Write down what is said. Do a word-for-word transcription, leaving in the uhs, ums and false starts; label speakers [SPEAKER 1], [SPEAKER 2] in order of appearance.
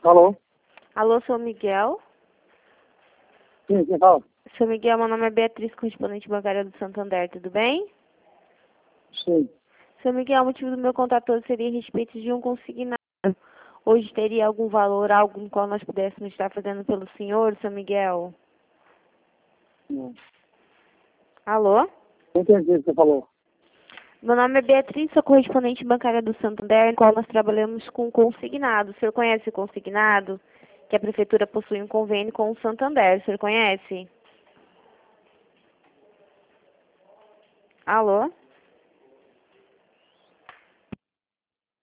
[SPEAKER 1] Alô?
[SPEAKER 2] Alô, seu Miguel?
[SPEAKER 1] Sim, quem fala?
[SPEAKER 2] Seu Miguel, meu nome é Beatriz, correspondente bancária do Santander, tudo bem?
[SPEAKER 1] Sim.
[SPEAKER 2] Seu Miguel, o motivo do meu contato hoje seria a respeito de um consignado. Hoje teria algum valor, algo no qual nós pudéssemos estar fazendo pelo senhor, seu Miguel?
[SPEAKER 1] Não
[SPEAKER 2] Alô?
[SPEAKER 1] entendi o que você falou.
[SPEAKER 2] Meu nome é Beatriz, sou correspondente bancária do Santander, em qual nós trabalhamos com consignado. O senhor conhece o consignado? Que a prefeitura possui um convênio com o Santander, o senhor conhece? Alô?